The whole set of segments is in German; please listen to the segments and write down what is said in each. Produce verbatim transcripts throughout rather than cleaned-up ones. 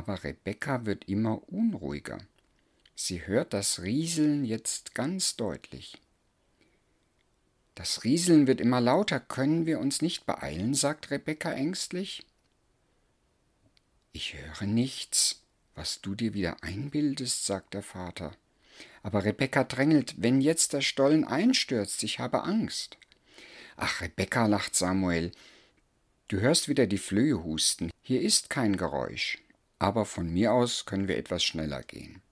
Aber Rebekka wird immer unruhiger. Sie hört das Rieseln jetzt ganz deutlich. Das Rieseln wird immer lauter. Können wir uns nicht beeilen, sagt Rebekka ängstlich. Ich höre nichts, was du dir wieder einbildest, sagt der Vater. Aber Rebekka drängelt, wenn jetzt der Stollen einstürzt, ich habe Angst. Ach, Rebekka, lacht Samuel, du hörst wieder die Flöhe husten. Hier ist kein Geräusch, aber von mir aus können wir etwas schneller gehen.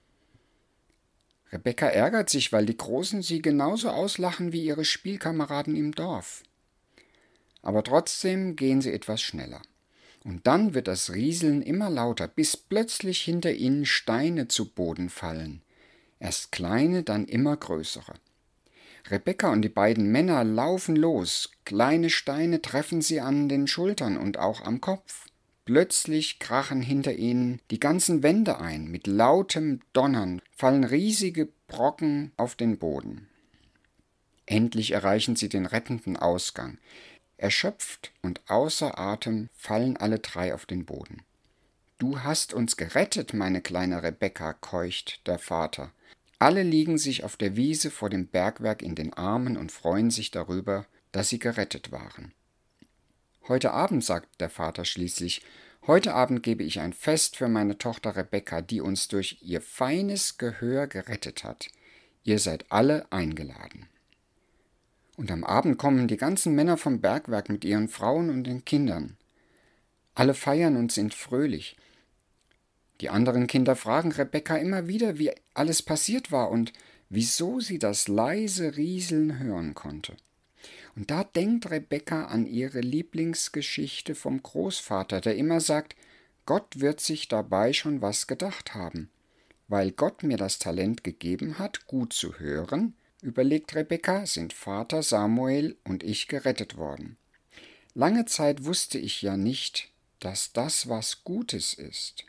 Rebekka ärgert sich, weil die Großen sie genauso auslachen wie ihre Spielkameraden im Dorf. Aber trotzdem gehen sie etwas schneller. Und dann wird das Rieseln immer lauter, bis plötzlich hinter ihnen Steine zu Boden fallen. Erst kleine, dann immer größere. Rebekka und die beiden Männer laufen los. Kleine Steine treffen sie an den Schultern und auch am Kopf. Plötzlich krachen hinter ihnen die ganzen Wände ein. Mit lautem Donnern fallen riesige Brocken auf den Boden. Endlich erreichen sie den rettenden Ausgang. Erschöpft und außer Atem fallen alle drei auf den Boden. »Du hast uns gerettet, meine kleine Rebekka«, keucht der Vater. Alle liegen sich auf der Wiese vor dem Bergwerk in den Armen und freuen sich darüber, dass sie gerettet waren. »Heute Abend«, sagt der Vater schließlich, »heute Abend gebe ich ein Fest für meine Tochter Rebekka, die uns durch ihr feines Gehör gerettet hat. Ihr seid alle eingeladen.« Und am Abend kommen die ganzen Männer vom Bergwerk mit ihren Frauen und den Kindern. Alle feiern und sind fröhlich. Die anderen Kinder fragen Rebekka immer wieder, wie alles passiert war und wieso sie das leise Rieseln hören konnte. Und da denkt Rebekka an ihre Lieblingsgeschichte vom Großvater, der immer sagt, Gott wird sich dabei schon was gedacht haben. Weil Gott mir das Talent gegeben hat, gut zu hören, überlegt Rebekka, sind Vater Samuel und ich gerettet worden. Lange Zeit wusste ich ja nicht, dass das was Gutes ist.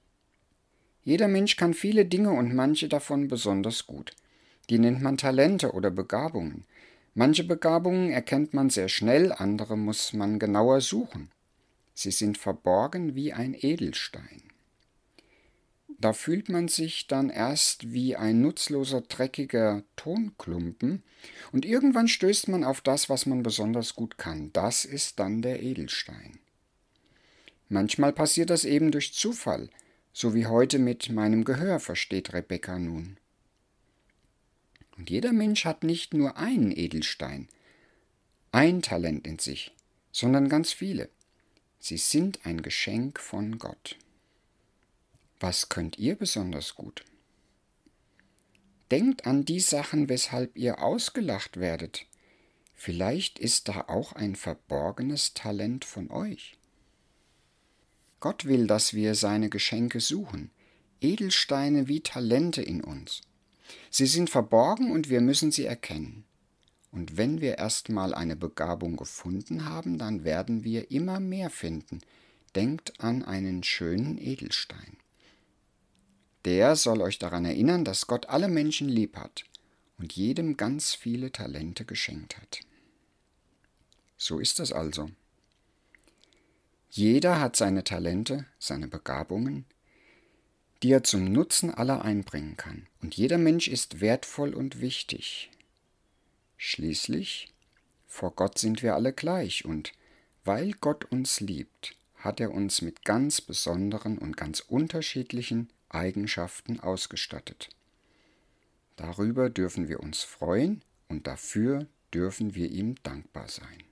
Jeder Mensch kann viele Dinge und manche davon besonders gut. Die nennt man Talente oder Begabungen. Manche Begabungen erkennt man sehr schnell, andere muss man genauer suchen. Sie sind verborgen wie ein Edelstein. Da fühlt man sich dann erst wie ein nutzloser, dreckiger Tonklumpen und irgendwann stößt man auf das, was man besonders gut kann. Das ist dann der Edelstein. Manchmal passiert das eben durch Zufall, so wie heute mit meinem Gehör, versteht Rebekka nun. Und jeder Mensch hat nicht nur einen Edelstein, ein Talent in sich, sondern ganz viele. Sie sind ein Geschenk von Gott. Was könnt ihr besonders gut? Denkt an die Sachen, weshalb ihr ausgelacht werdet. Vielleicht ist da auch ein verborgenes Talent von euch. Gott will, dass wir seine Geschenke suchen, Edelsteine wie Talente in uns. Sie sind verborgen und wir müssen sie erkennen. Und wenn wir erstmal eine Begabung gefunden haben, dann werden wir immer mehr finden. Denkt an einen schönen Edelstein. Der soll euch daran erinnern, dass Gott alle Menschen lieb hat und jedem ganz viele Talente geschenkt hat. So ist es also. Jeder hat seine Talente, seine Begabungen, die er zum Nutzen aller einbringen kann. Und jeder Mensch ist wertvoll und wichtig. Schließlich, vor Gott sind wir alle gleich und weil Gott uns liebt, hat er uns mit ganz besonderen und ganz unterschiedlichen Eigenschaften ausgestattet. Darüber dürfen wir uns freuen und dafür dürfen wir ihm dankbar sein.